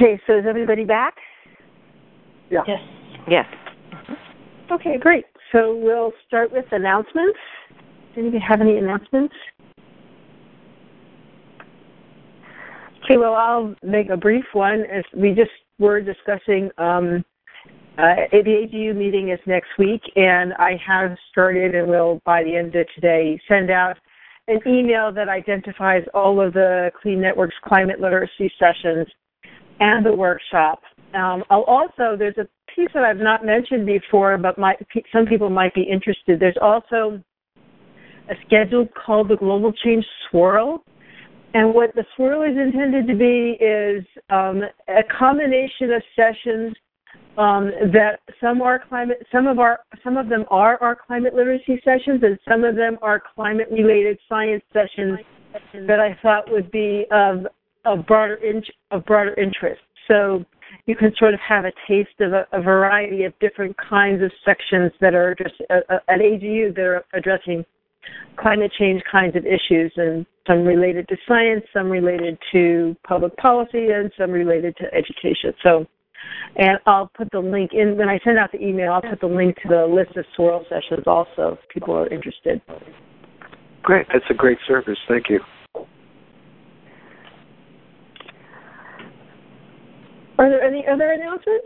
Okay, so is everybody back? Yeah. Yes. Yes. Okay, great. So we'll start with announcements. Does anybody have any announcements? Okay, well, I'll make a brief one. As we just were discussing, the AGU meeting is next week, and I have started and will, by the end of today, send out an email that identifies all of the Clean Networks climate literacy sessions and the workshop. There's a piece that I've not mentioned before, but some people might be interested. There's also a schedule called the Global Change Swirl. And what the swirl is intended to be is a combination of sessions that some of them are our climate literacy sessions, and some of them are climate-related science sessions that I thought would be of broader interest. So you can sort of have a taste of a variety of different kinds of sections that are just at AGU that are addressing climate change kinds of issues, and some related to science, some related to public policy, and some related to education. So, and I'll put the link in, when I send out the email, I'll put the link to the list of swirl sessions also if people are interested. Great. That's a great service. Thank you. Are there any other announcements?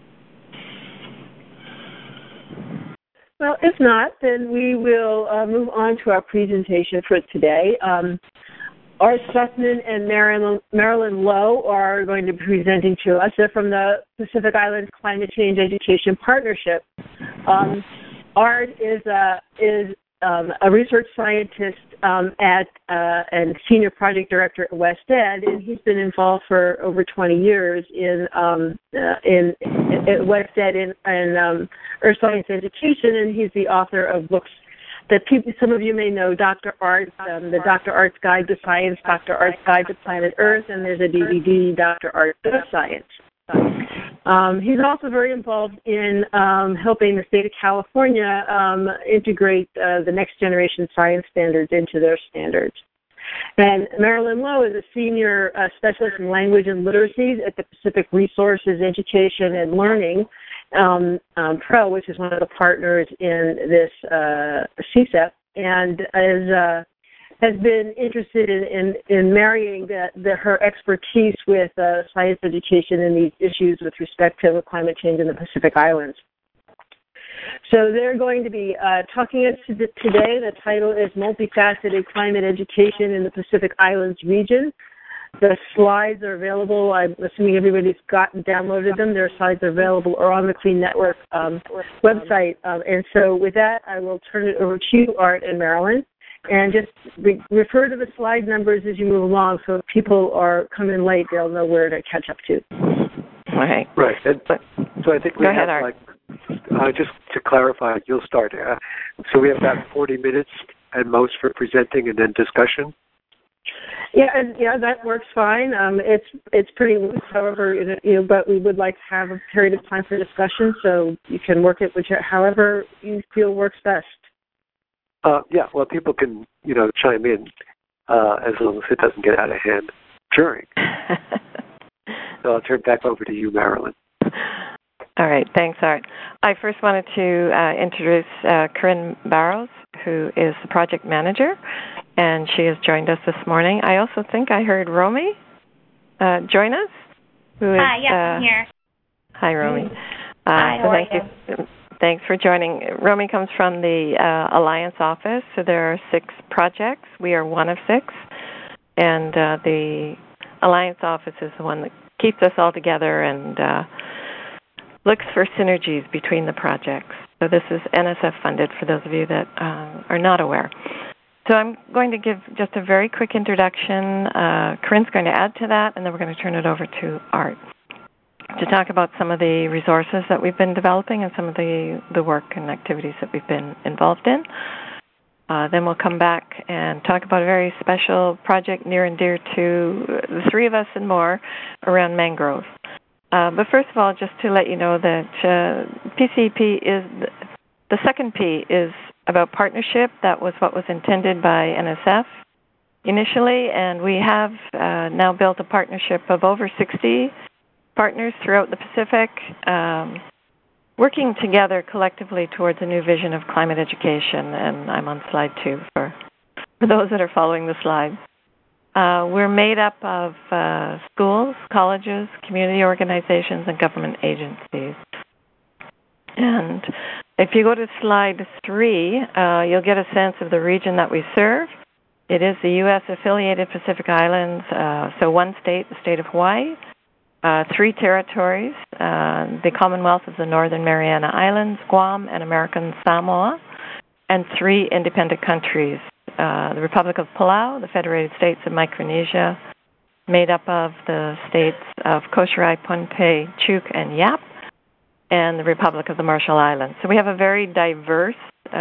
Well, if not, then we will move on to our presentation for today. Art Sussman and Marilyn Lowe are going to be presenting to us. They're from the Pacific Islands Climate Change Education Partnership. Art is a research scientist and senior project director at West Ed, and he's been involved for over 20 years in West Ed in earth science education, and he's the author of books that some of you may know, Dr. Art, the Dr. Art's Guide to Science, Dr. Art's Guide to Planet Earth, and there's a DVD, Dr. Art Does Science. He's also very involved in helping the state of California integrate the next generation science standards into their standards. And Marilyn Lowe is a senior specialist in language and literacy at the Pacific Resources Education and Learning Pro, which is one of the partners in this CSEP, and has been interested in marrying her expertise with science education and these issues with respect to climate change in the Pacific Islands. So they're going to be talking today. The title is Multifaceted Climate Education in the Pacific Islands Region. The slides are available. I'm assuming everybody's downloaded them. Their slides are available or on the Clean Network website. And so with that, I will turn it over to you, Art and Marilyn. And just refer to the slide numbers as you move along, so if people are coming late, they'll know where to catch up to. Right. Right. And so I think we have, Art. Just to clarify, you'll start. So we have about 40 minutes at most for presenting and then discussion. Yeah, that works fine. It's pretty loose, however, but we would like to have a period of time for discussion, so you can work it however you feel works best. Well, people can, chime in as long as it doesn't get out of hand during. So I'll turn it back over to you, Marilyn. All right. Thanks, Art. I first wanted to introduce Corinne Barrows, who is the project manager, and she has joined us this morning. I also think I heard Romy join us. Hi, yes, I'm here. Hi, Romy. Hi, how are you? Thanks for joining. Romy comes from the Alliance office, so there are 6 projects. We are one of 6, and the Alliance office is the one that keeps us all together and looks for synergies between the projects. So this is NSF funded, for those of you that are not aware. So I'm going to give just a very quick introduction. Corinne's going to add to that, and then we're going to turn it over to Art to talk about some of the resources that we've been developing and some of the work and activities that we've been involved in. Then we'll come back and talk about a very special project near and dear to the 3 of us and more around mangroves. But first of all, just to let you know that PCP is, the second P is about partnership. That was what was intended by NSF initially, and we have now built a partnership of over 60 partners throughout the Pacific, working together collectively towards a new vision of climate education, and I'm on slide 2 for those that are following the slides. We're made up of schools, colleges, community organizations, and government agencies. And if you go to slide 3, you'll get a sense of the region that we serve. It is the U.S.-affiliated Pacific Islands, so one state, the state of Hawaii, 3 territories, the Commonwealth of the Northern Mariana Islands, Guam, and American Samoa, and 3 independent countries, the Republic of Palau, the Federated States of Micronesia, made up of the states of Kosrae, Pohnpei, Chuuk, and Yap, and the Republic of the Marshall Islands. So we have a very diverse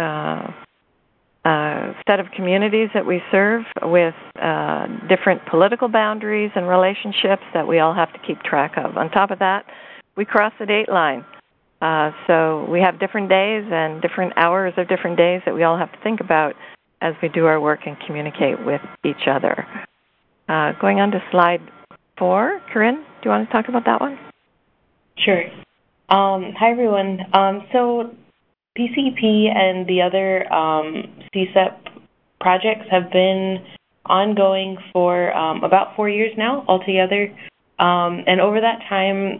set of communities that we serve with different political boundaries and relationships that we all have to keep track of. On top of that, we cross the date line. So we have different days and different hours of different days that we all have to think about as we do our work and communicate with each other. Going on to slide 4, Corinne, do you want to talk about that one? Sure. Hi, everyone. So PCEP and the other CSEP projects have been ongoing for about 4 years now altogether. And over that time,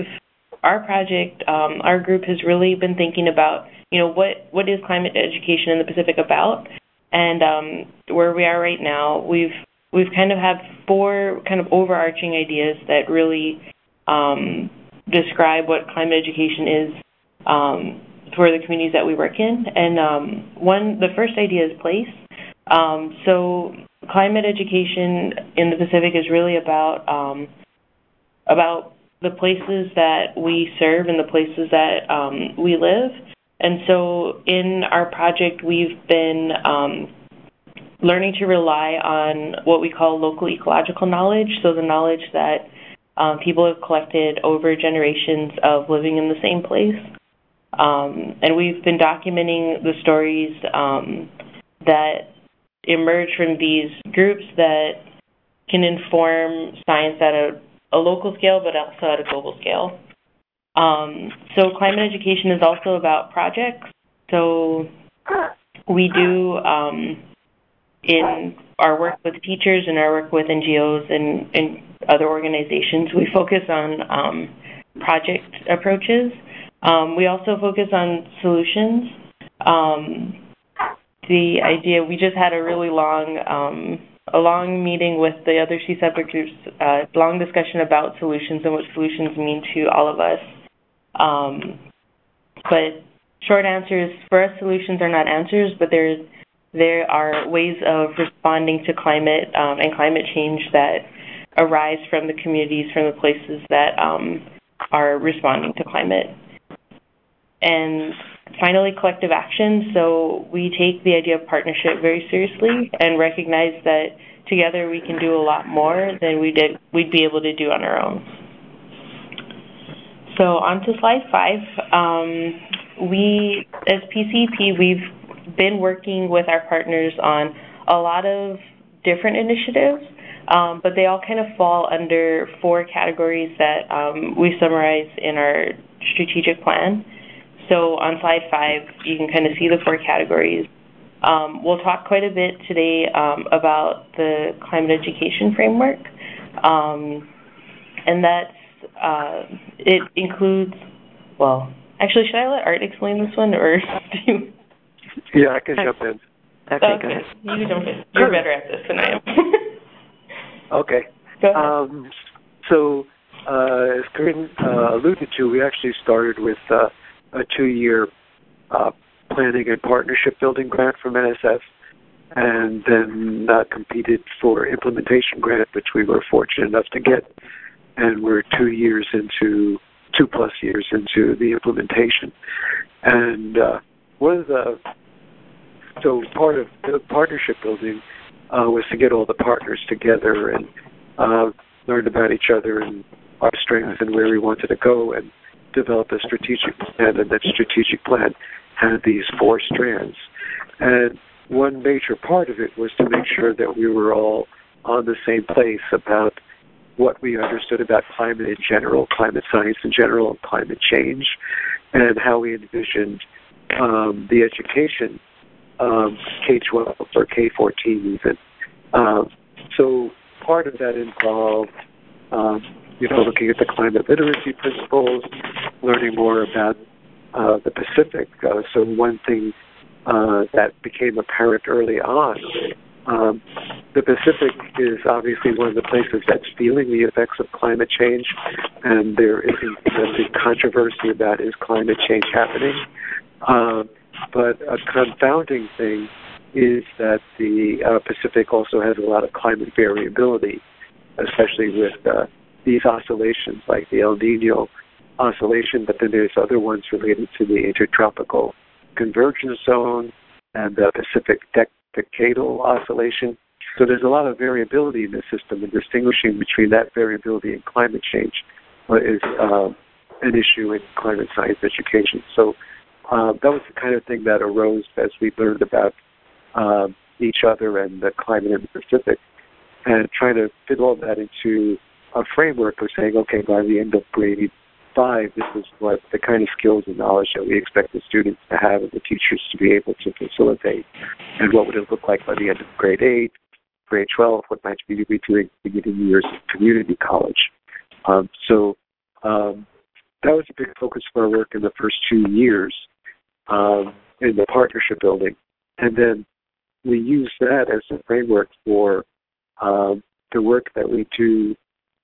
our group has really been thinking about, what is climate education in the Pacific about? And where we are right now, we've kind of had 4 kind of overarching ideas that really describe what climate education is for the communities that we work in. And the first idea is place. So climate education in the Pacific is really about the places that we serve and the places that we live. And so in our project, we've been learning to rely on what we call local ecological knowledge, so the knowledge that people have collected over generations of living in the same place. And we've been documenting the stories that emerge from these groups that can inform science at a local scale, but also at a global scale. So climate education is also about projects. So we do, in our work with teachers and our work with NGOs and other organizations, we focus on project approaches. We also focus on solutions. The idea, we just had a really long meeting with the other CSEP groups, long discussion about solutions and what solutions mean to all of us. But short answer is, for us, solutions are not answers, but there are ways of responding to climate and climate change that arise from the communities, from the places that are responding to climate. And finally, collective action. So we take the idea of partnership very seriously and recognize that together we can do a lot more than we'd be able to do on our own. So on to slide 5. We, as PCEP, we've been working with our partners on a lot of different initiatives, but they all kind of fall under 4 categories that we summarize in our strategic plan. So on slide 5, you can kind of see the 4 categories. We'll talk quite a bit today about the climate education framework, and that's it includes. Well, actually, should I let Art explain this one, or do you? Yeah, I can jump in. Okay, go ahead. You jump in. You're better at this than I am. Okay. Go ahead. So, as Corinne alluded to, we actually started with a 2-year planning and partnership building grant from NSF, and then competed for implementation grant, which we were fortunate enough to get. And we're 2 years into, 2+ years into the implementation. And so part of the partnership building was to get all the partners together and learn about each other and our strengths and where we wanted to go, and develop a strategic plan. And that strategic plan had these 4 strands. And one major part of it was to make sure that we were all on the same place about what we understood about climate in general, climate science in general, and climate change, and how we envisioned the education, K-12 or K-14 even. So part of that involved, looking at the climate literacy principles, learning more about the Pacific. So one thing that became apparent early on, the Pacific is obviously one of the places that's feeling the effects of climate change, and there isn't a big controversy about is climate change happening. But a confounding thing is that the Pacific also has a lot of climate variability, especially with these oscillations like the El Nino oscillation, but then there's other ones related to the intertropical convergence zone and the Pacific decadal oscillation. So there's a lot of variability in the system, and distinguishing between that variability and climate change is an issue in climate science education. So that was the kind of thing that arose as we learned about each other and the climate in the Pacific, and trying to fit all that into a framework of saying, okay, by the end of grade 5, this is what the kind of skills and knowledge that we expect the students to have and the teachers to be able to facilitate. And what would it look like by the end of grade 8, grade 12, what might we be doing beginning years of community college. So that was a big focus of our work in the first 2 years in the partnership building. And then we use that as a framework for the work that we do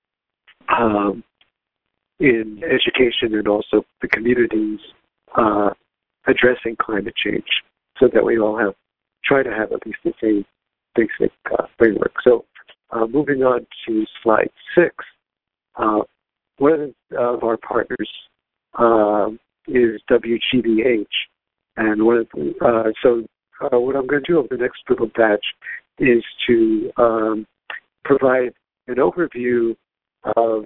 in education and also the communities addressing climate change, so that we all try to have at least the same basic framework. So moving on to slide 6, one of our partners is WGBH, and what I'm going to do over the next little batch is to provide an overview of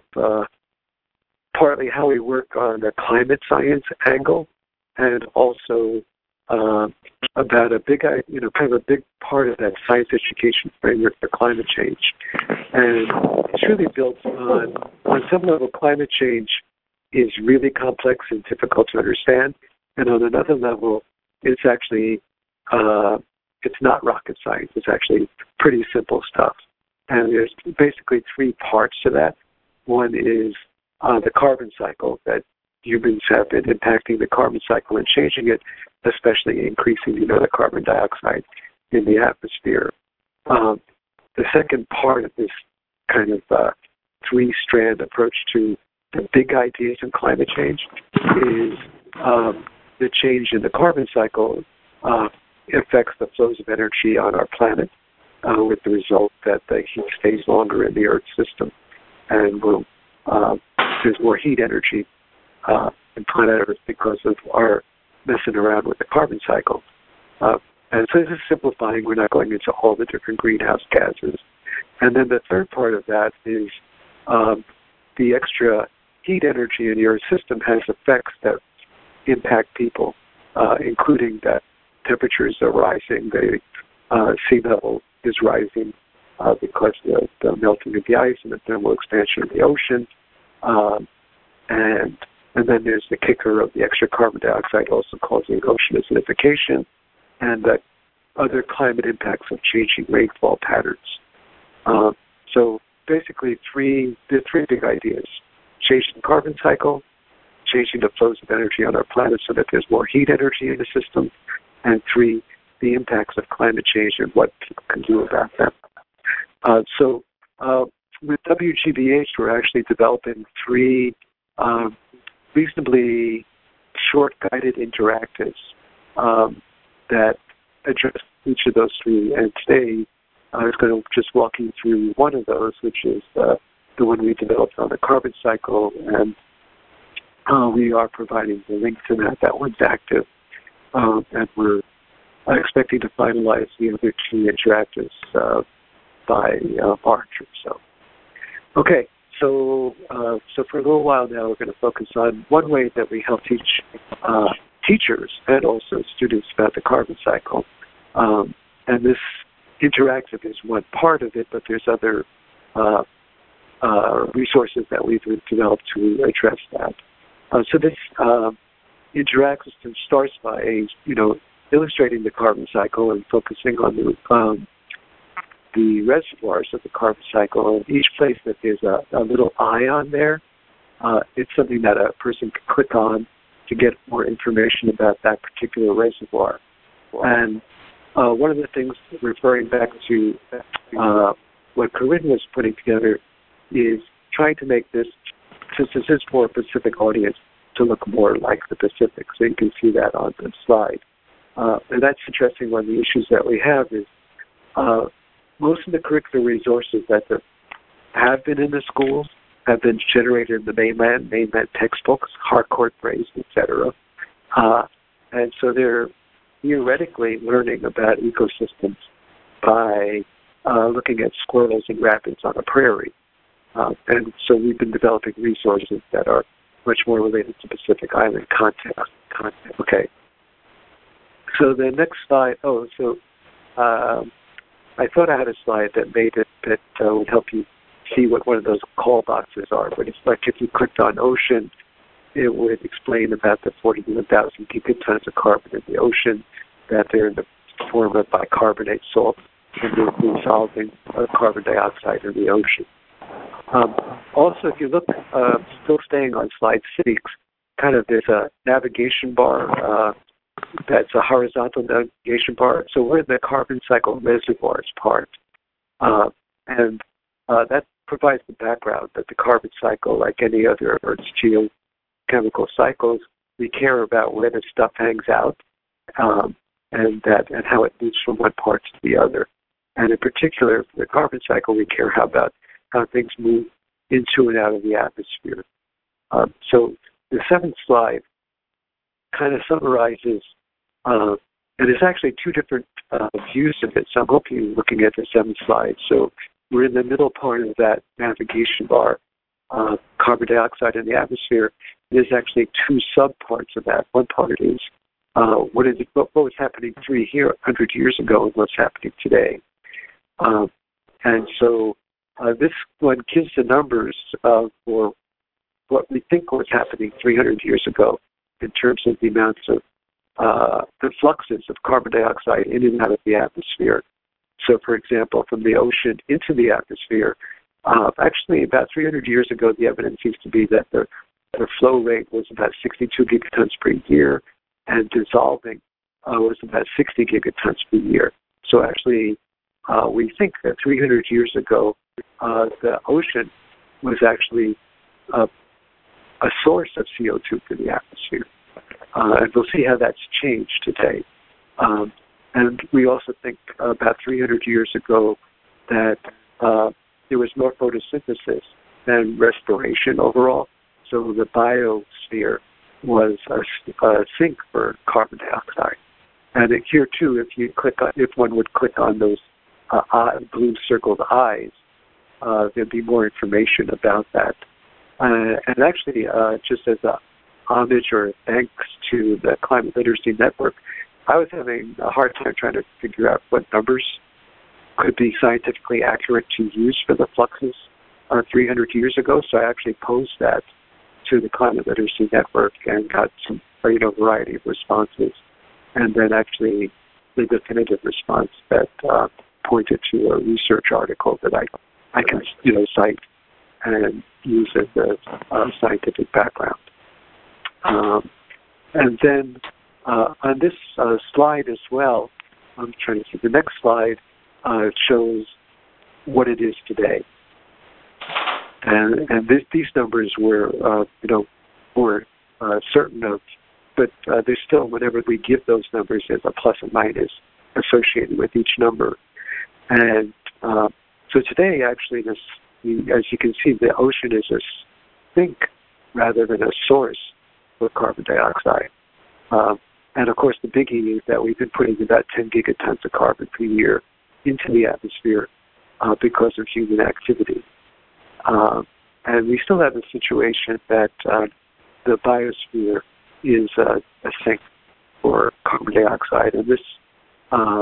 partly how we work on the climate science angle, and also about a big, kind of a big part of that science education framework for climate change. And it's really built on some level, climate change is really complex and difficult to understand, and on another level, it's actually it's not rocket science. It's actually pretty simple stuff. And there's basically 3 parts to that. One is the carbon cycle, that humans have been impacting the carbon cycle and changing it, especially increasing, the carbon dioxide in the atmosphere. The second part of this kind of 3-strand approach to the big ideas in climate change is the change in the carbon cycle affects the flows of energy on our planet, with the result that the heat stays longer in the Earth's system, and there's more heat energy in planet Earth because of our messing around with the carbon cycle. And so this is simplifying. We're not going into all the different greenhouse gases. And then the third part of that is the extra heat energy in your system has effects that impact people, including that temperatures are rising, the sea level is rising because of the melting of the ice and the thermal expansion of the ocean. And then there's the kicker of the extra carbon dioxide also causing ocean acidification, and the other climate impacts of changing rainfall patterns. So basically the three big ideas: changing the carbon cycle, changing the flows of energy on our planet so that there's more heat energy in the system, and 3, the impacts of climate change and what people can do about them. So with WGBH, we're actually developing 3 reasonably short-guided interactives that address each of those 3. And today, I was going to just walk you through one of those, which is the one we developed on the carbon cycle, and we are providing the link to that. That one's active, and we're expecting to finalize the other 2 interactives by March or so. Okay, so for a little while now, we're going to focus on one way that we help teach teachers and also students about the carbon cycle. And this interactive is one part of it, but there's other resources that we've developed to address that. So this Interact system starts by, illustrating the carbon cycle and focusing on the reservoirs of the carbon cycle. And each place that there's a little eye on there, it's something that a person can click on to get more information about that particular reservoir. And one of the things, referring back to what Corinne was putting together, is trying to make this, since this is for a Pacific audience, to look more like the Pacific. So you can see that on the slide. And that's interesting. One of the issues that we have is most of the curricular resources that have been in the schools have been generated in the mainland textbooks, Harcourt, Braze, etc. And so they're theoretically learning about ecosystems by looking at squirrels and rapids on a prairie. And so we've been developing resources that are much more related to Pacific Island context. Okay. So the next slide, I thought I had a slide that made it that would help you see what one of those call boxes are. But it's like if you clicked on ocean, it would explain about the 41,000 gigatons of carbon in the ocean, that they're in the form of bicarbonate salt, and they're dissolving carbon dioxide in the ocean. Also, if you look, still staying on slide 6, kind of there's a navigation bar that's a horizontal navigation bar. So we're in the carbon cycle reservoirs part. And that provides the background that the carbon cycle, like any other Earth's geochemical cycles, we care about where the stuff hangs out and how it moves from one part to the other. And in particular, for the carbon cycle, we care about how things move into and out of the atmosphere. So the 7th slide kind of summarizes, and there's actually 2 different views of it. So I'm hoping you're looking at the 7th slide. So we're in the middle part of that navigation bar, carbon dioxide in the atmosphere. There's actually 2 subparts of that. One part is what was happening 300 years ago and what's happening today. And so this one gives the numbers for what we think was happening 300 years ago in terms of the amounts of the fluxes of carbon dioxide in and out of the atmosphere. So, for example, from the ocean into the atmosphere, actually about 300 years ago, the evidence seems to be that the flow rate was about 62 gigatons per year, and dissolving was about 60 gigatons per year. So actually, we think that 300 years ago, the ocean was actually a source of CO2 for the atmosphere. And we'll see how that's changed today. And we also think about 300 years ago that there was more photosynthesis than respiration overall. So the biosphere was a sink for carbon dioxide. And here too, if one would click on those blue circled eyes, there'd be more information about that. And actually, just as a homage or thanks to the Climate Literacy Network, I was having a hard time trying to figure out what numbers could be scientifically accurate to use for the fluxes 300 years ago. So I actually posed that to the Climate Literacy Network and got some variety of responses, and then actually the definitive response that pointed to a research article that I can cite and use as a scientific background. And then on this slide as well, I'm trying to see the next slide, shows what it is today. And these numbers were, more certain of, but there's still, whenever we give those numbers, there's a plus and minus associated with each number. And so today, actually, as you can see, the ocean is a sink rather than a source for carbon dioxide. And of course, the biggie is that we've been putting about 10 gigatons of carbon per year into the atmosphere because of human activity. And we still have a situation that the biosphere is a sink for carbon dioxide. And this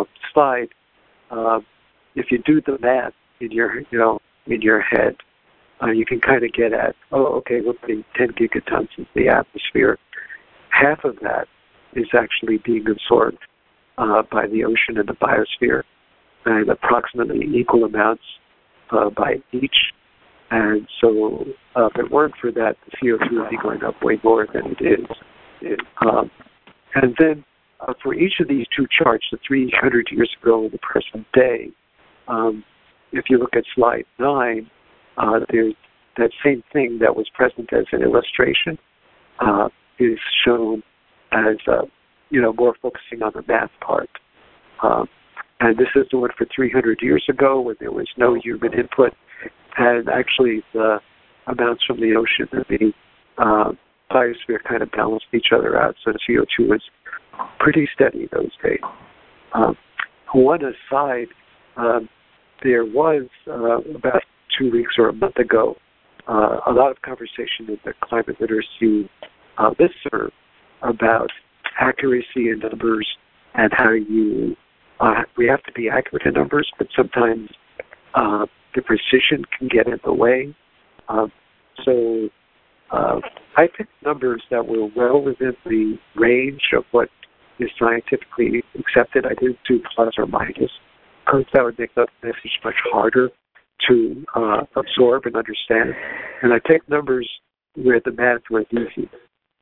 slide, if you do the math in your head, you can kind of get at, okay, we're putting 10 gigatons into the atmosphere. Half of that is actually being absorbed by the ocean and the biosphere, and approximately equal amounts by each. And so if it weren't for that, the CO2 would be going up way more than it is. And then for each of these two charts, the 300 years ago and the present day, if you look at slide 9, there's that same thing that was present as an illustration is shown as, more focusing on the math part. And this is the one for 300 years ago when there was no human input. And actually the amounts from the ocean and the biosphere kind of balanced each other out. So the CO2 was pretty steady those days. One aside, there was about 2 weeks or a month ago a lot of conversation in the climate literacy listserv about accuracy in numbers and how we have to be accurate in numbers, but sometimes the precision can get in the way. So I picked numbers that were well within the range of what is scientifically accepted. I didn't do plus or minus, because that would make the message much harder to absorb and understand. And I picked numbers where the math was easy.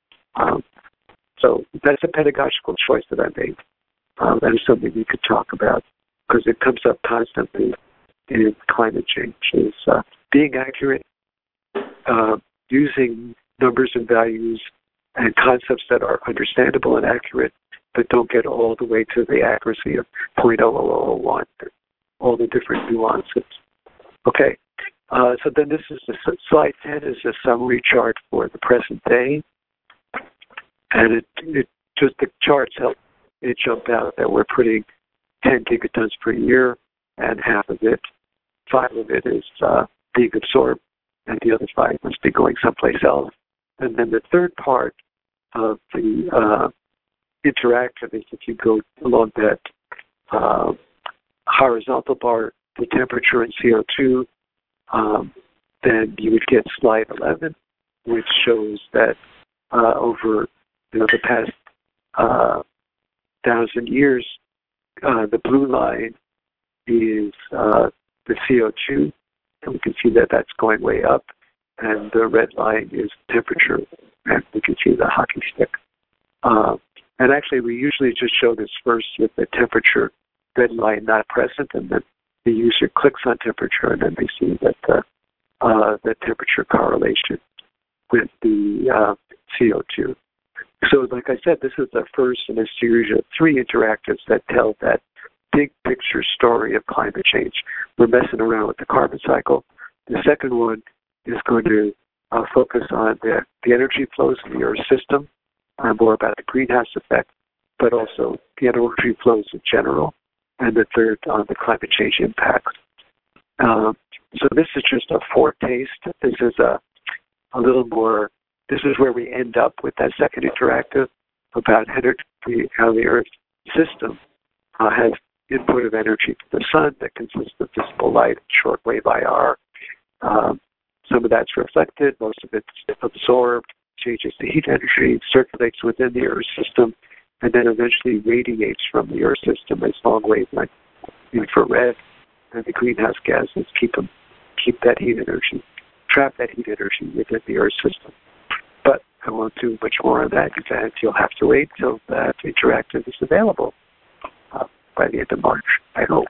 So that's a pedagogical choice that I made. That is something we could talk about, because it comes up constantly in climate change, is being accurate, using numbers and values and concepts that are understandable and accurate, but don't get all the way to the accuracy of 0.0001, all the different nuances. Okay, so then this is slide 10 is a summary chart for the present day, and it just the charts help it jump out that we're putting 10 gigatons per year, and half of it, 5 of it is being absorbed, and the other 5 must be going someplace else. And then the third part of the interactive is if you go along that horizontal bar, the temperature and CO2, then you would get slide 11, which shows that over the past 1,000 years, the blue line is the CO2, and we can see that that's going way up, and the red line is temperature, and we can see the hockey stick. And actually, we usually just show this first with the temperature red line not present, and then the user clicks on temperature, and then they see that the temperature correlation with the CO2. So, like I said, this is the first in a series of 3 interactives that tell that big picture story of climate change. We're messing around with the carbon cycle. The second one is going to focus on the energy flows in the Earth system, more about the greenhouse effect, but also the energy flows in general. And the third on the climate change impacts. So this is just a foretaste. This is a little more. This is where we end up with that second interactive about energy, how the Earth system has input of energy from the sun that consists of visible light and shortwave IR. Some of that's reflected, most of it's absorbed, changes to heat energy, circulates within the Earth system, and then eventually radiates from the Earth system as long wavelength infrared, and the greenhouse gases keep that heat energy, trap that heat energy within the Earth system. But I won't do much more on that because you'll have to wait till that interactive is available by the end of March, I hope.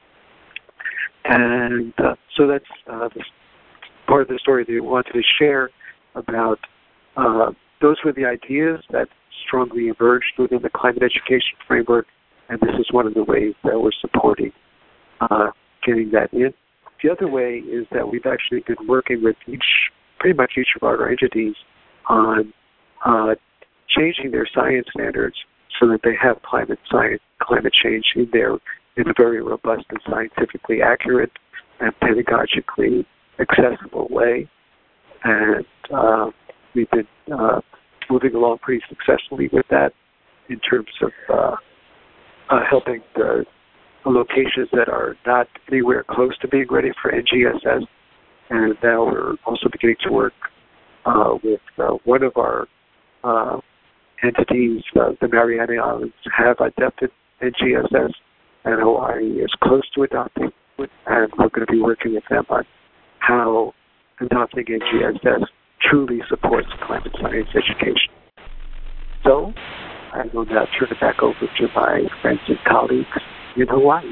And so that's this part of the story that we wanted to share about. Those were the ideas that strongly emerged within the climate education framework, and this is one of the ways that we're supporting getting that in. The other way is that we've actually been working with pretty much each of our entities on changing their science standards so that they have climate change in a very robust and scientifically accurate and pedagogically accessible way. And we've been moving along pretty successfully with that in terms of helping the locations that are not anywhere close to being ready for NGSS And now we're also beginning to work with one of our entities. The Mariana Islands have adopted NGSS, and Hawaii is close to adopting, and we're going to be working with them on how adopting NGSS truly supports climate science education. So I will now turn it back over to my friends and colleagues in Hawaii.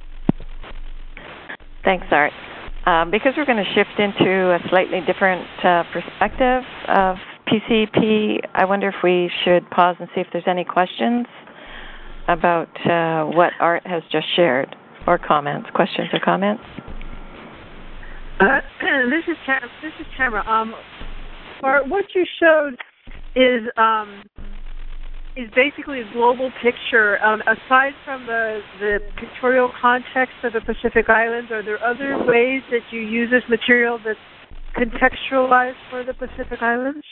Thanks, Art. Because we're going to shift into a slightly different perspective of PCEP, I wonder if we should pause and see if there's any questions about what Art has just shared, or comments, questions or comments. This is Tamara. Art, what you showed is basically a global picture. Aside from the pictorial context of the Pacific Islands, are there other ways that you use this material that's contextualized for the Pacific Islands?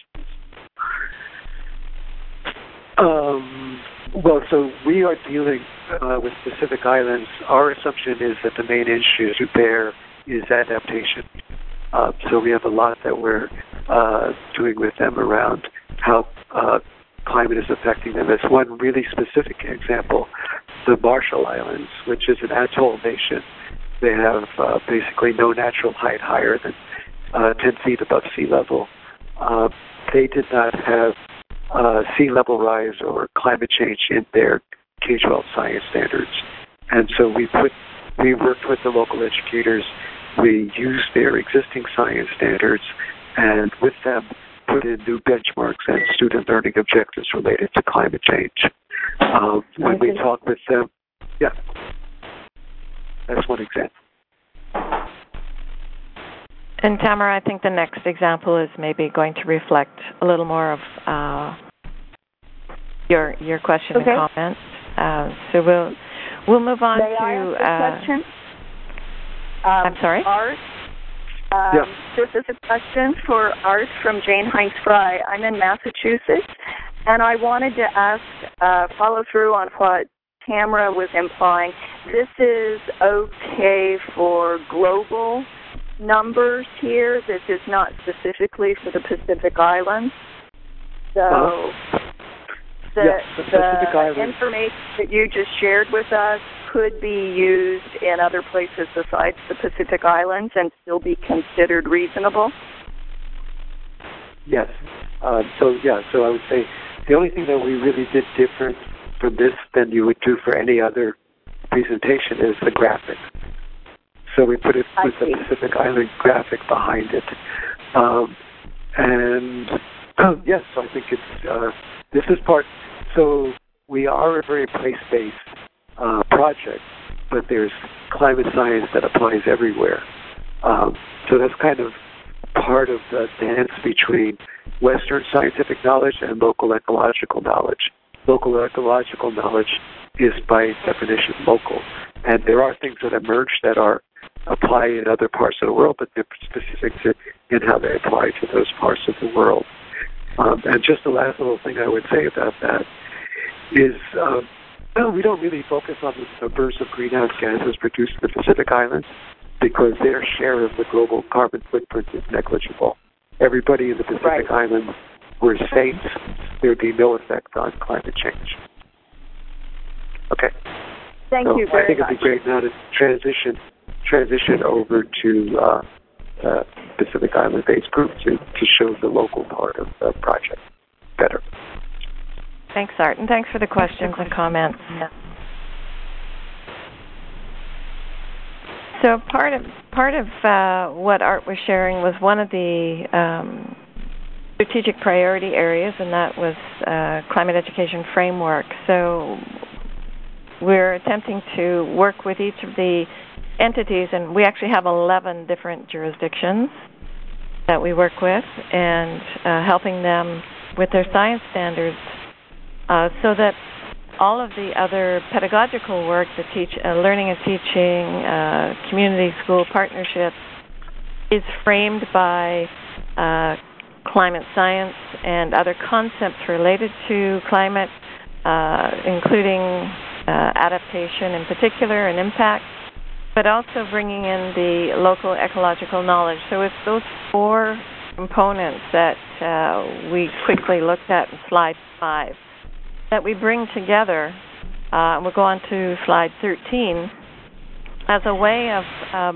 Well, so we are dealing with Pacific Islands. Our assumption is that the main issue there is adaptation. So we have a lot that we're doing with them around how climate is affecting them. As one really specific example, the Marshall Islands, which is an atoll nation. They have basically no natural height higher than 10 feet above sea level. They did not have sea level rise or climate change in their K-12 science standards. And so we worked with the local educators. We used their existing science standards, and with them put in new benchmarks and student learning objectives related to climate change. When we talk with them, yeah, that's one example. And Tamara, I think the next example is maybe going to reflect a little more of your question and comment. So we'll move on May to. I ask a question? I'm sorry. Art. Yeah. This is a question for Art from Jane Heinz Fry. I'm in Massachusetts, and I wanted to ask, follow through on what Tamara was implying. This is okay for global numbers here. This is not specifically for the Pacific Islands. So the Pacific Islands information that you just shared with us could be used in other places besides the Pacific Islands and still be considered reasonable? Yes. So I would say the only thing that we really did different from this than you would do for any other presentation is the graphic. So we put the Pacific Island graphic behind it. Yes, so I think it's this is part. So we are a very place-based project, but there's climate science that applies everywhere. So that's kind of part of the dance between Western scientific knowledge and local ecological knowledge. Local ecological knowledge is by definition local, and there are things that emerge that are apply in other parts of the world, but they're specific to in how they apply to those parts of the world. And just the last little thing I would say about that is, we don't really focus on the numbers of greenhouse gases produced in the Pacific Islands because their share of the global carbon footprint is negligible. Everybody in the Pacific Islands were saints. There would be no effect on climate change. Okay. Thank you very much. I think it'd be great now to transition over to Pacific Island-based group to show the local part of the project better. Thanks, Art, and thanks for the questions and comments. So part of what Art was sharing was one of the strategic priority areas, and that was climate education framework. So we're attempting to work with each of the entities, and we actually have 11 different jurisdictions that we work with, and helping them with their science standards so that all of the other pedagogical work, the learning and teaching, community school partnerships, is framed by climate science and other concepts related to climate, including adaptation in particular and impact, but also bringing in the local ecological knowledge. So it's those four components that we quickly looked at in slide 5 that we bring together. We'll go on to slide 13 as a way of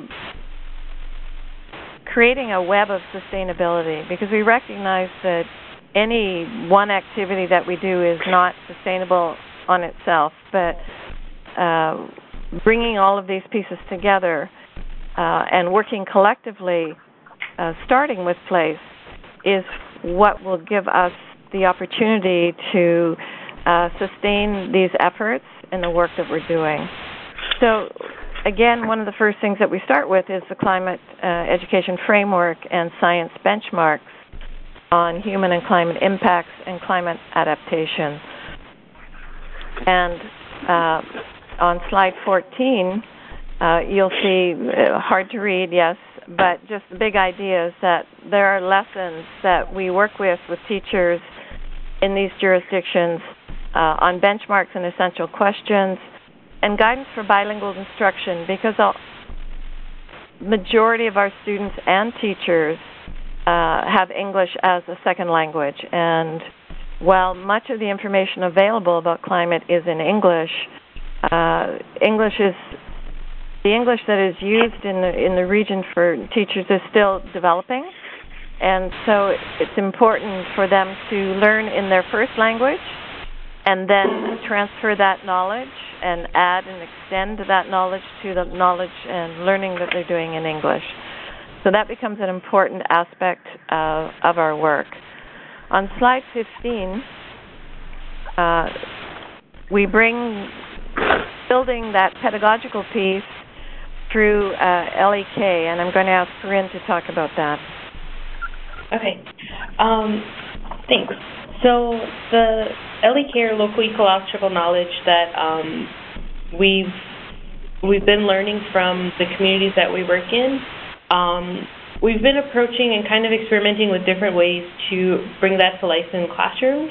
creating a web of sustainability, because we recognize that any one activity that we do is not sustainable on itself, but bringing all of these pieces together and working collectively, starting with place, is what will give us the opportunity to sustain these efforts in the work that we're doing. So, again, one of the first things that we start with is the climate education framework and science benchmarks on human and climate impacts and climate adaptation. And on slide 14, you'll see, hard to read, yes, but just the big idea is that there are lessons that we work with teachers in these jurisdictions on benchmarks and essential questions, and guidance for bilingual instruction, because the majority of our students and teachers have English as a second language. And while much of the information available about climate is in English, the English that is used in the region for teachers is still developing. And so it's important for them to learn in their first language and then transfer that knowledge and add and extend that knowledge to the knowledge and learning that they're doing in English. So that becomes an important aspect of our work. On slide 15, we bring building that pedagogical piece through LEK, and I'm going to ask Corinne to talk about that. Okay. Thanks. So the LEK, or local ecological knowledge, that we've been learning from the communities that we work in, we've been approaching and kind of experimenting with different ways to bring that to life in classrooms.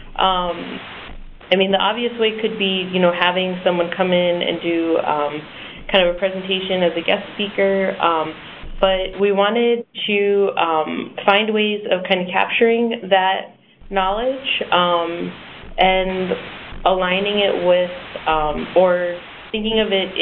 I mean, the obvious way could be, having someone come in and do kind of a presentation as a guest speaker, but we wanted to find ways of kind of capturing that knowledge and aligning it with, or thinking of it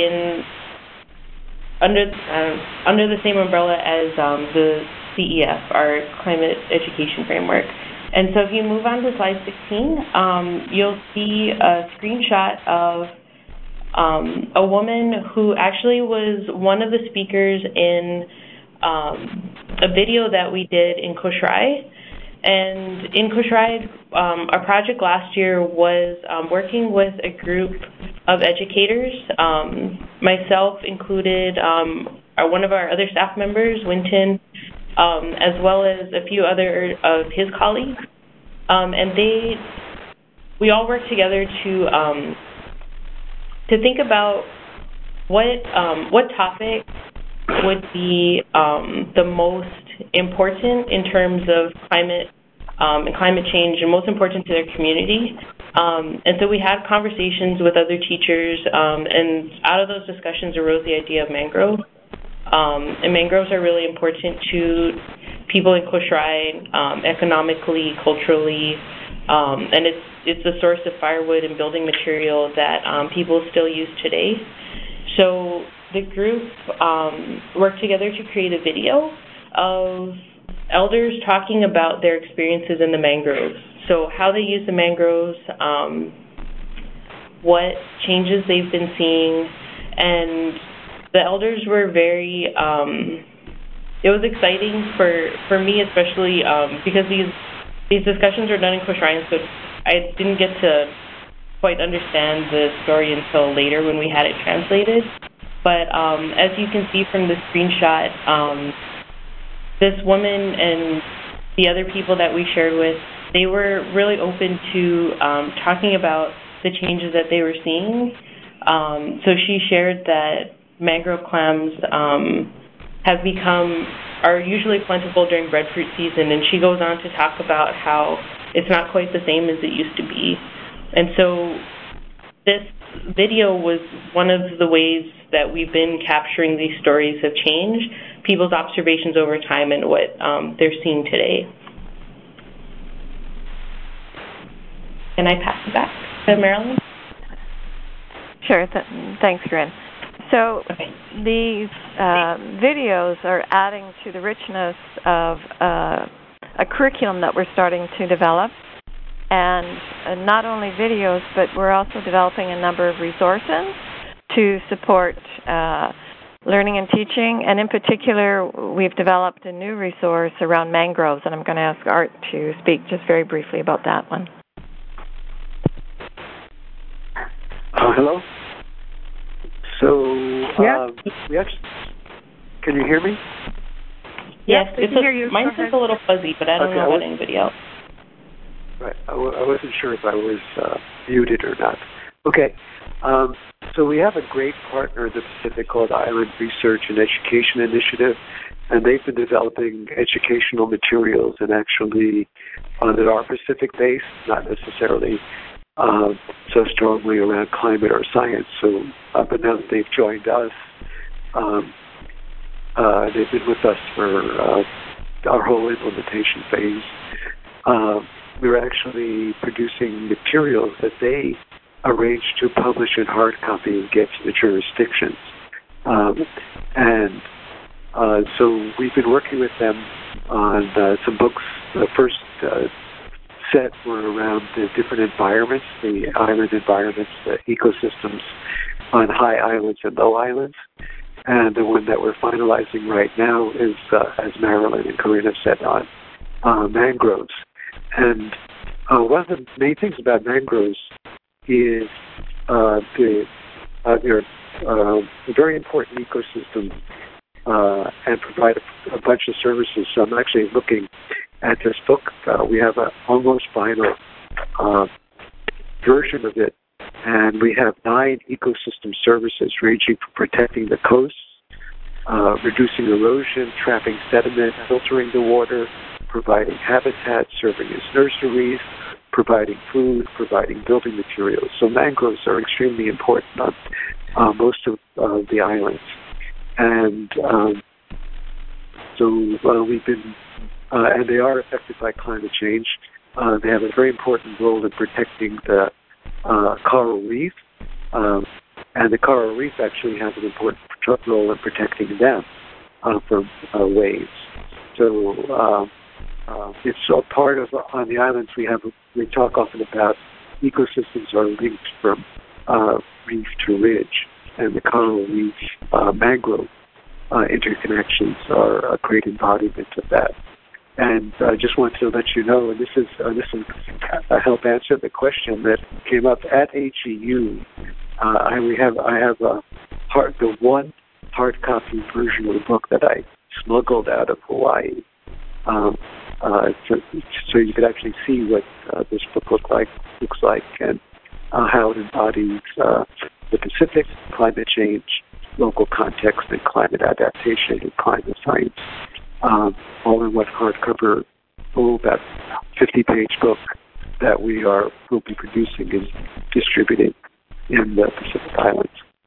under the same umbrella as the CEF, our climate education framework. And so if you move on to slide 16, you'll see a screenshot of a woman who actually was one of the speakers in a video that we did in Cochrail. And in Cochrail, our project last year was working with a group of educators, myself included, one of our other staff members, Winton, as well as a few other of his colleagues. And we all worked together to think about what topic would be the most important in terms of climate and climate change, and most important to their community. And so we had conversations with other teachers, and out of those discussions arose the idea of mangrove. And mangroves are really important to people in Cochrail, economically, culturally, and it's a source of firewood and building material that people still use today. So the group worked together to create a video of elders talking about their experiences in the mangroves. So how they use the mangroves, what changes they've been seeing, and the elders were very, it was exciting for me especially, because these discussions were done in Cochrail, so I didn't get to quite understand the story until later when we had it translated. But as you can see from the screenshot, this woman and the other people that we shared with, they were really open to talking about the changes that they were seeing. So she shared that mangrove clams are usually plentiful during breadfruit season, and she goes on to talk about how it's not quite the same as it used to be. And so this video was one of the ways that we've been capturing these stories have changed people's observations over time and what they're seeing today. Can I pass it back to Marilyn? Sure. Thanks, Corinne. So these videos are adding to the richness of a curriculum that we're starting to develop. And not only videos, but we're also developing a number of resources to support learning and teaching. And in particular, we've developed a new resource around mangroves, and I'm going to ask Art to speak just very briefly about that one. Hello? So, we actually, can you hear me? Yes, we can hear you. Mine's just a little fuzzy, but I don't know about anybody else. Right. I wasn't sure if I was muted or not. Okay. So we have a great partner in the Pacific called Island Research and Education Initiative, and they've been developing educational materials and actually that are Pacific-based, not necessarily so strongly around climate or science. So, but now that they've joined us, they've been with us for our whole implementation phase. We're actually producing materials that they arrange to publish in hard copy and get to the jurisdictions. So we've been working with them on some books. The first set were around the different environments, the island environments, the ecosystems on high islands and low islands. And the one that we're finalizing right now is, as Marilyn and Corinne have said, on mangroves. And one of the main things about mangroves is they're a very important ecosystem and provide a bunch of services. So I'm actually looking at this book. We have an almost final version of it, and we have 9 ecosystem services ranging from protecting the coasts, reducing erosion, trapping sediment, filtering the water, providing habitat, serving as nurseries, providing food, providing building materials. So mangroves are extremely important on most of the islands. And so we've been, and they are affected by climate change. They have a very important role in protecting the coral reef, and the coral reef actually has an important role in protecting them from waves. So it's a part of, on the islands we talk often about ecosystems are linked from reef to ridge, and the coral reef mangrove interconnections are a great embodiment of that. And I just want to let you know, and this will help answer the question that came up at HEU. I have the one hard copy version of the book that I smuggled out of Hawaii, so you could actually see what this book looks like, and how it embodies the Pacific, climate change, local context, and climate adaptation and climate science, all in one hardcover, about 50-page book that will be producing and distributing in the Pacific Islands.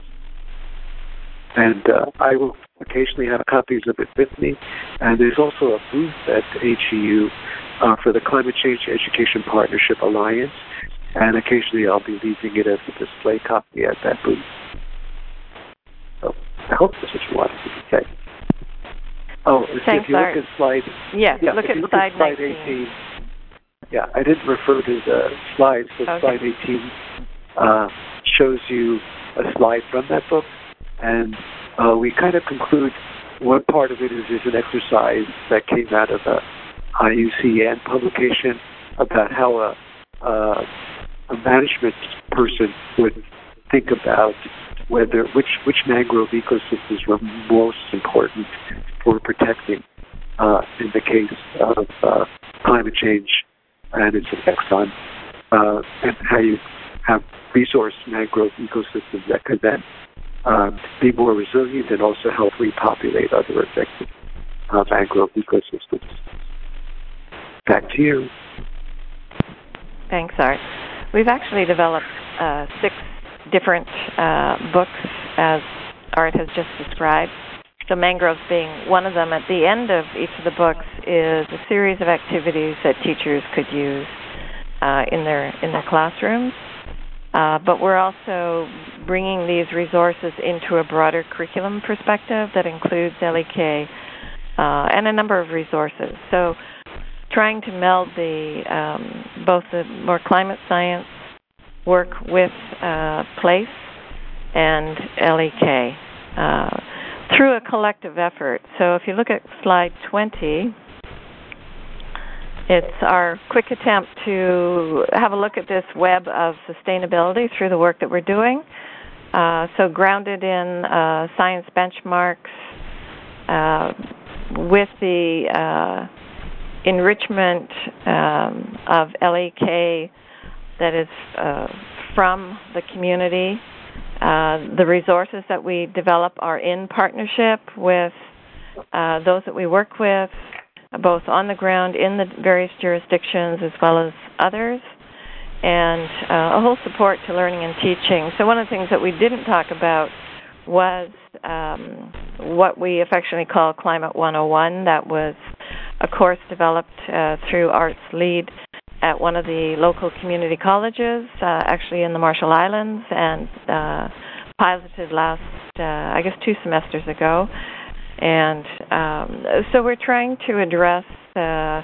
And I will occasionally have copies of it with me. And there's also a booth at HEU for the Climate Change Education Partnership Alliance. And occasionally I'll be leaving it as a display copy at that booth. So I hope that's what you wanted to say. Oh, thanks, if you look at slide... look at slide 18. Yeah, I didn't refer to the slides, but okay. Slide 18 shows you a slide from that book. And we kind of conclude, one part of it is an exercise that came out of a IUCN publication about how a management person would think about which mangrove ecosystems were most important for protecting in the case of climate change and its effects on, and how you have resource mangrove ecosystems that could then be more resilient and also help repopulate other affected mangrove ecosystems. Back to you. Thanks, Art. We've actually developed 6 different books, as Art has just described. So mangroves being one of them. At the end of each of the books is a series of activities that teachers could use in their classrooms. But we're also bringing these resources into a broader curriculum perspective that includes LEK and a number of resources. So trying to meld both the more climate science work with place and LEK through a collective effort. So if you look at slide 20, it's our quick attempt to have a look at this web of sustainability through the work that we're doing. So grounded in science benchmarks with the enrichment of LEK that is from the community. The resources that we develop are in partnership with those that we work with, both on the ground in the various jurisdictions as well as others, and a whole support to learning and teaching. So one of the things that we didn't talk about was what we affectionately call Climate 101. That was a course developed through Art's lead at one of the local community colleges, actually in the Marshall Islands, and piloted last, 2 semesters ago. And so we're trying to address the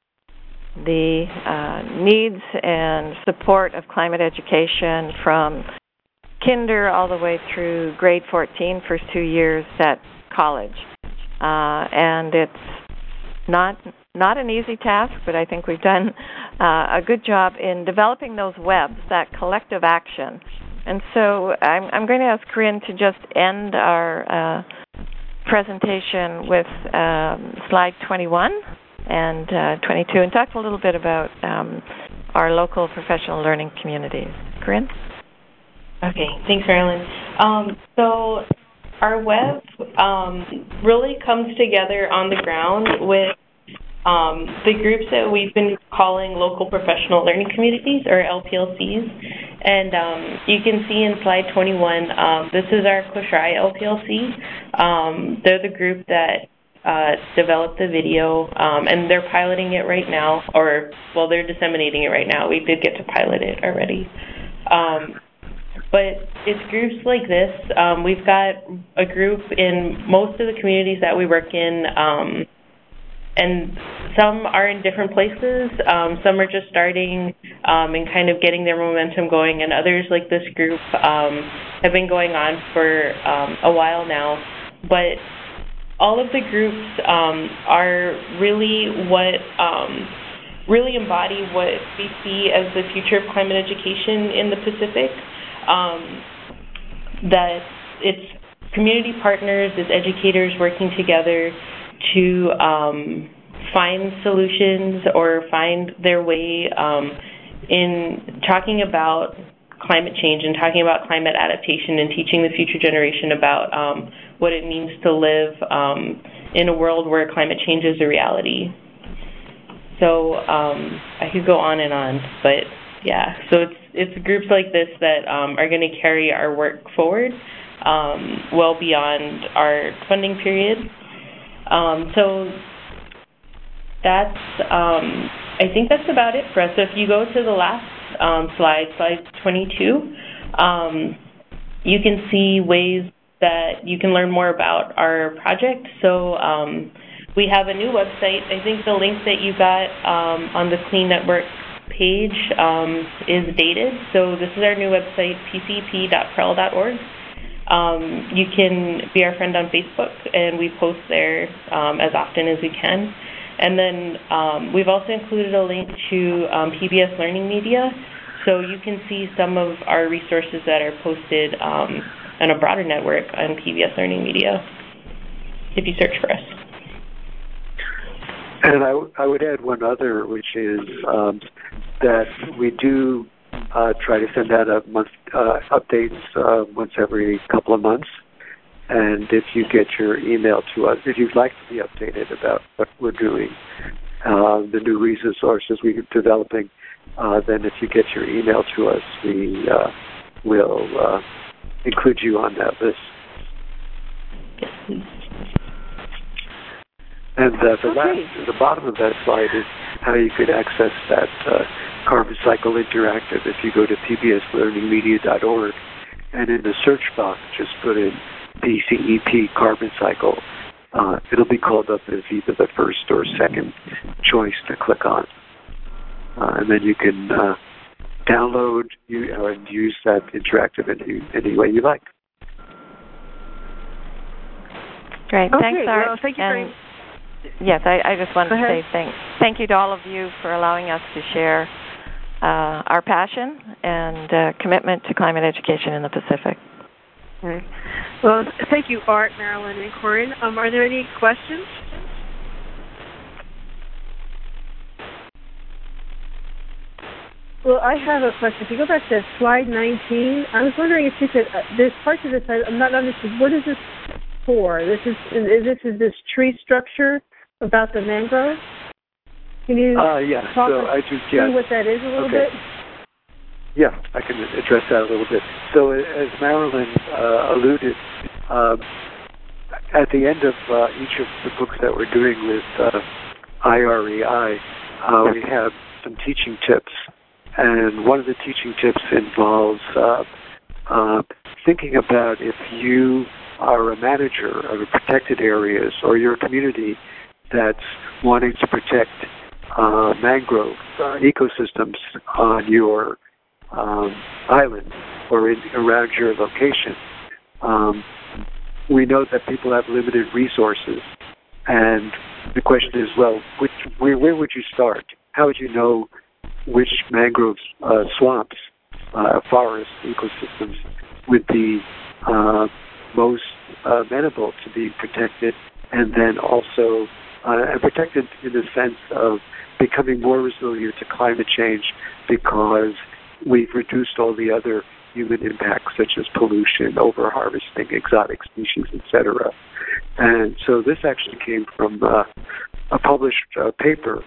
needs and support of climate education from kinder all the way through grade 14, first 2 years at college. And it's not an easy task, but I think we've done a good job in developing those webs, that collective action. And so I'm going to ask Corinne to just end our presentation with slide 21 and 22 and talk a little bit about our local professional learning communities. Corinne? Okay, thanks, Marilyn. So our web really comes together on the ground with the groups that we've been calling local professional learning communities, or LPLCs. And you can see in slide 21, this is our Quashrai LPLC. They're the group that developed the video, and they're piloting it right now, they're disseminating it right now. We did get to pilot it already. But it's groups like this. We've got a group in most of the communities that we work in, and some are in different places. Some are just starting and kind of getting their momentum going, and others, like this group, have been going on for a while now. But all of the groups are really what really embody what we see as the future of climate education in the Pacific. That it's community partners, it's educators working together to find solutions or find their way in talking about climate change and talking about climate adaptation and teaching the future generation about what it means to live in a world where climate change is a reality. So I could go on and on, but yeah, so it's groups like this that are going to carry our work forward well beyond our funding period. So that's, I think that's about it for us. So if you go to the last slide 22, you can see ways that you can learn more about our project. So we have a new website. I think the link that you got on the Clean Network page is dated. So this is our new website, pcp.prel.org. You can be our friend on Facebook, and we post there as often as we can. And then we've also included a link to PBS Learning Media, so you can see some of our resources that are posted on a broader network on PBS Learning Media, if you search for us. And I would add one other, which is that we do try to send out updates once every couple of months. And if you get your email to us, if you'd like to be updated about what we're doing, the new resources we're developing, then if you get your email to us, we will include you on that list. And the bottom of that slide is how you could access that Carbon Cycle Interactive if you go to pbslearningmedia.org, and in the search box just put in PCEP Carbon Cycle. It'll be called up as either the first or second choice to click on. And then you can download and use that interactive any way you like. Great. Okay, Thanks, Art. well, thank you very much. Yes, I just wanted to say thank you to all of you for allowing us to share our passion and commitment to climate education in the Pacific. Okay. Well, thank you, Art, Marilyn, and Corinne. Are there any questions? Well, I have a question. If you go back to slide 19, I was wondering if you could, there's parts of this I'm not understanding. What is this for? This is this tree structure about the mangrove? Can you talk through what that is a little bit? Yeah, I can address that a little bit. So as Marilyn alluded, at the end of each of the books that we're doing with IREI, we have some teaching tips. And one of the teaching tips involves thinking about if you are a manager of a protected areas or your community that's wanting to protect mangrove ecosystems on your island or around your location. We know that people have limited resources, and the question is, well, where would you start? How would you know which mangrove swamps, forest ecosystems would be most amenable to be protected, and then also protected in the sense of becoming more resilient to climate change because we've reduced all the other human impacts such as pollution, overharvesting, exotic species, etc. And so this actually came from a published paper,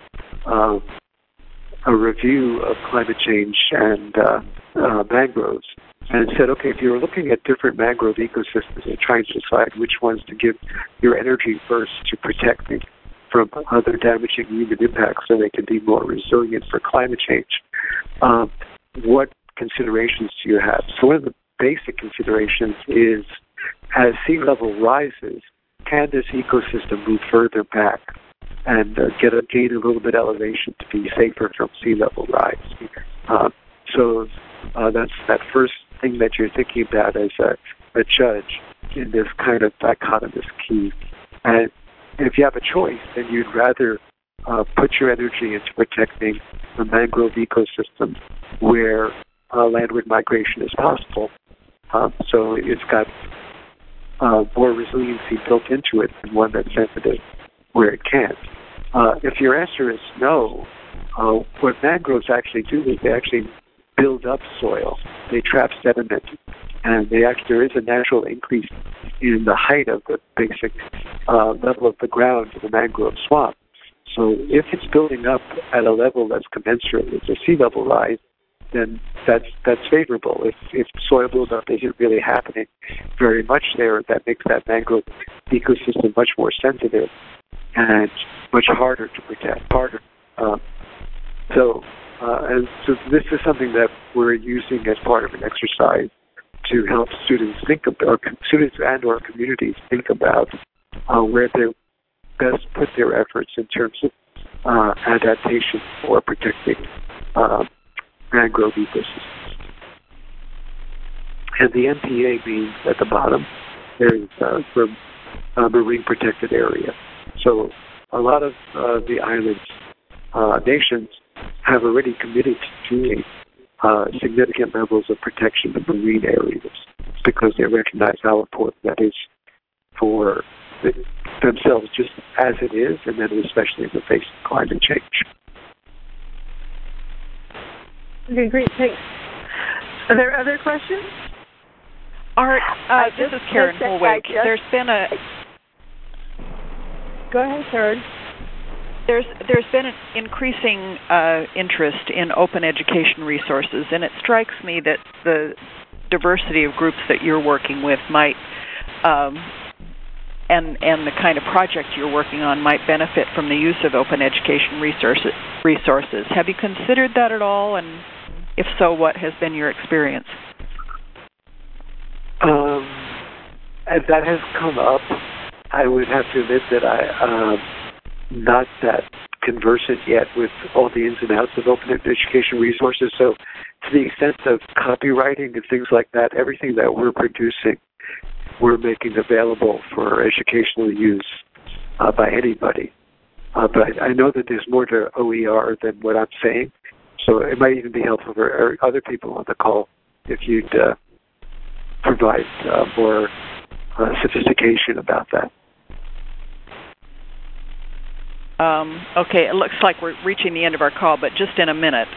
a review of climate change and mangroves, and said, okay, if you're looking at different mangrove ecosystems and trying to decide which ones to give your energy first to protecting from other damaging human impacts so they can be more resilient for climate change, what considerations do you have? So one of the basic considerations is, as sea level rises, can this ecosystem move further back and gain a little bit elevation to be safer from sea level rise? So that's that first thing that you're thinking about as a judge in this kind of dichotomous key. And if you have a choice, then you'd rather put your energy into protecting the mangrove ecosystem where landward migration is possible. So it's got more resiliency built into it than one that's sensitive where it can't. If your answer is no, what mangroves actually do is they actually build up soil. They trap sediment, and there is a natural increase in the height of the basic level of the ground in the mangrove swamp. So if it's building up at a level that's commensurate with the sea level rise, then that's favorable. If soil buildup isn't really happening very much there, that makes that mangrove ecosystem much more sensitive and much harder to protect. And so this is something that we're using as part of an exercise to help students think about, or students and or communities think about where they best put their efforts in terms of adaptation or protecting mangrove ecosystems. And the MPA means at the bottom there's for marine protected area. So a lot of the islands nations have already committed to doing significant levels of protection of marine areas because they recognize how important that is for themselves just as it is, and then especially in the face of climate change. Okay, great, thanks. Are there other questions? Art, this is Karen Holwick. There's been a... Go ahead, Karen. There's been an increasing interest in open education resources, and it strikes me that diversity of groups that you're working with might, and the kind of project you're working on might benefit from the use of open education resources. Have you considered that at all? And if so, what has been your experience? As that has come up, I would have to admit that I'm not that conversant yet with all the ins and outs of open education resources. So to the extent of copywriting and things like that, everything that we're producing, we're making available for educational use by anybody. But I know that there's more to OER than what I'm saying. So it might even be helpful for other people on the call if you'd provide more sophistication about that. Okay, it looks like we're reaching the end of our call, but just in a minute.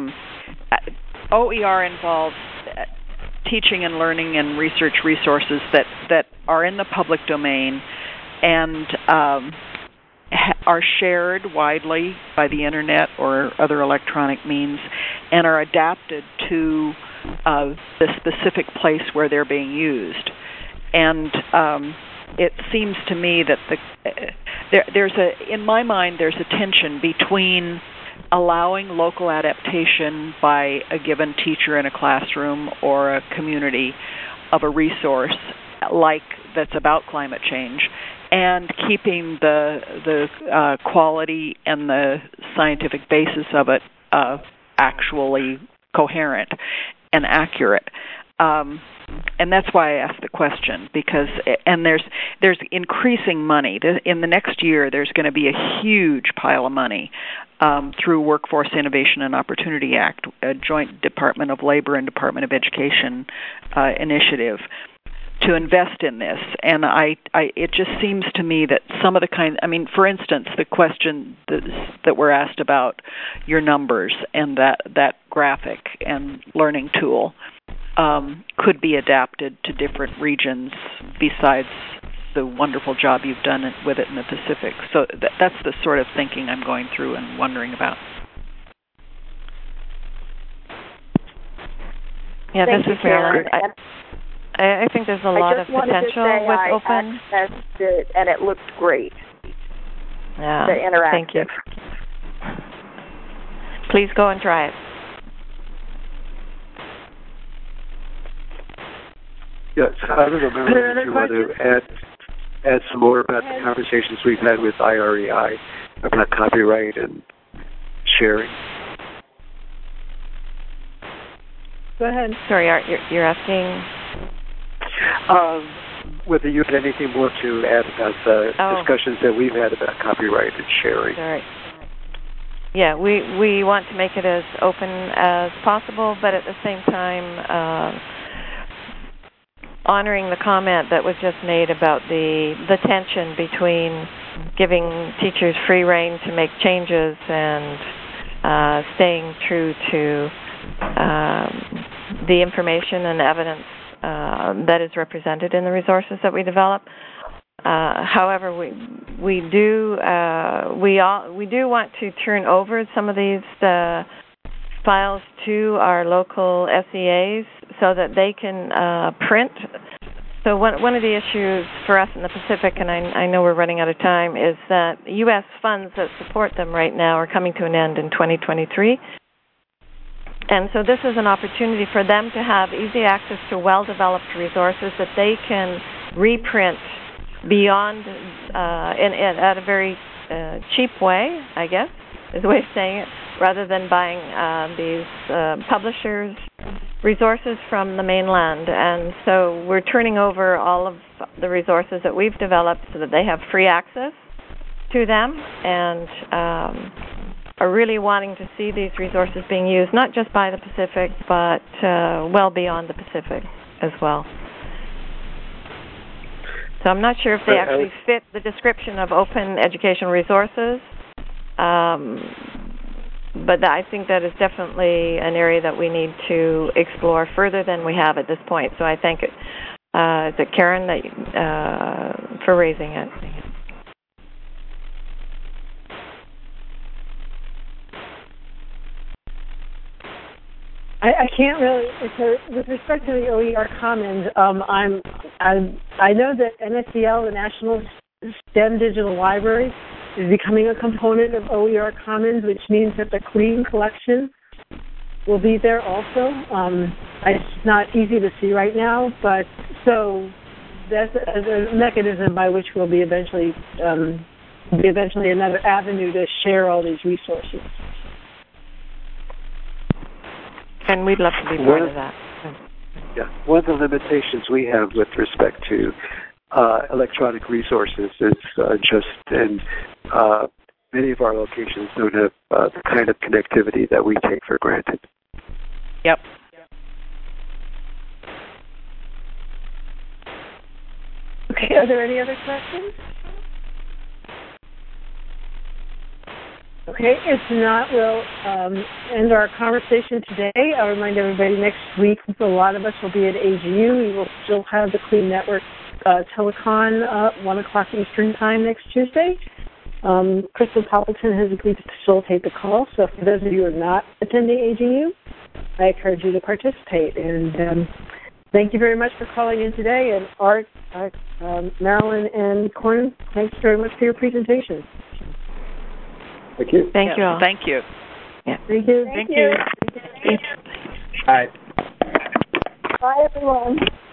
OER involves teaching and learning and research resources that are in the public domain and are shared widely by the Internet or other electronic means and are adapted to the specific place where they're being used. And it seems to me that in my mind, there's a tension between allowing local adaptation by a given teacher in a classroom or a community of a resource like that's about climate change and keeping the quality and the scientific basis of it actually coherent and accurate. And that's why I asked the question, because there's increasing money. In the next year, there's going to be a huge pile of money through Workforce Innovation and Opportunity Act, a joint Department of Labor and Department of Education initiative to invest in this. And it just seems to me that some of the for instance, the question that we're asked about your numbers and that graphic and learning tool could be adapted to different regions besides the wonderful job you've done with it in the Pacific. So that's the sort of thinking I'm going through and wondering about. Yeah, this is Marilyn. I think there's a lot of potential with open. I accessed it, and it looked great. Yeah, the interactive. Thank you. Please go and try it. Yes, I don't know, Marilyn, if you want to add some more about the conversations we've had with IREI about copyright and sharing. Go ahead. Sorry, you're asking? Whether you had anything more to add about the discussions that we've had about copyright and sharing. Sorry. Yeah, we want to make it as open as possible, but at the same time honoring the comment that was just made about the tension between giving teachers free rein to make changes and staying true to the information and evidence that is represented in the resources that we develop. However, we do want to turn over some of these files to our local SEAs so that they can print. So one of the issues for us in the Pacific, and I know we're running out of time, is that U.S. funds that support them right now are coming to an end in 2023. And so this is an opportunity for them to have easy access to well-developed resources that they can reprint beyond at a very cheap way, I guess, is the way of saying it, rather than buying these publishers' resources from the mainland. And so we're turning over all of the resources that we've developed so that they have free access to them and are really wanting to see these resources being used, not just by the Pacific, but well beyond the Pacific as well. So I'm not sure if they actually fit the description of open educational resources, but I think that is definitely an area that we need to explore further than we have at this point. So I thank is it Karen for raising it. I can't really. So with respect to the OER Commons, I know that NSDL, the National STEM Digital Library, is becoming a component of OER Commons, which means that the Clean collection will be there also. It's not easy to see right now, but so that's a mechanism by which we'll be eventually another avenue to share all these resources. And we'd love to be part of that. Yeah, one of the limitations we have with respect to electronic resources is many of our locations don't have the kind of connectivity that we take for granted. Yep. Okay, are there any other questions? Okay, if not, we'll end our conversation today. I'll remind everybody next week, a lot of us will be at AGU. We will still have the Clean Network Telecon 1 o'clock Eastern Time next Tuesday. Crystal Poppleton has agreed to facilitate the call, so for those of you who are not attending AGU, I encourage you to participate. And thank you very much for calling in today. And Art, Marilyn, and Corn, thanks very much for your presentation. Thank you. Thank you all. Thank you. Yeah. Thank you. Thank you. Bye. Bye, everyone.